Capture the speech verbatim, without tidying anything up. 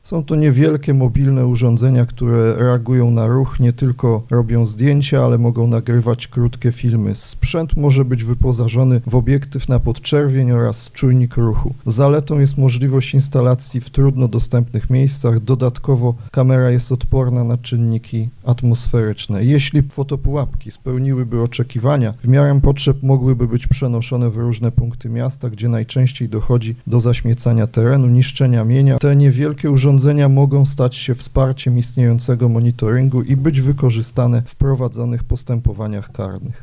Są to niewielkie mobilne urządzenia, które reagują na ruch, nie tylko robią zdjęcia, ale mogą nagrywać krótkie filmy. Sprzęt może być wyposażony w obiektyw na podczerwień oraz czujnik ruchu. Zaletą jest możliwość instalacji w trudno dostępnych miejscach. Dodatkowo kamera jest odporna na czynniki atmosferyczne. Jeśli fotopułapki spełniłyby oczekiwania, w miarę potrzeb mogłyby być przenoszone w różne punkty miasta, gdzie najczęściej dochodzi do zaśmiecania terenu, niszczenia mienia. Te niewielkie urządzenia mogą stać się wsparciem istniejącego monitoringu i być wykorzystane w prowadzonych postępowaniach karnych.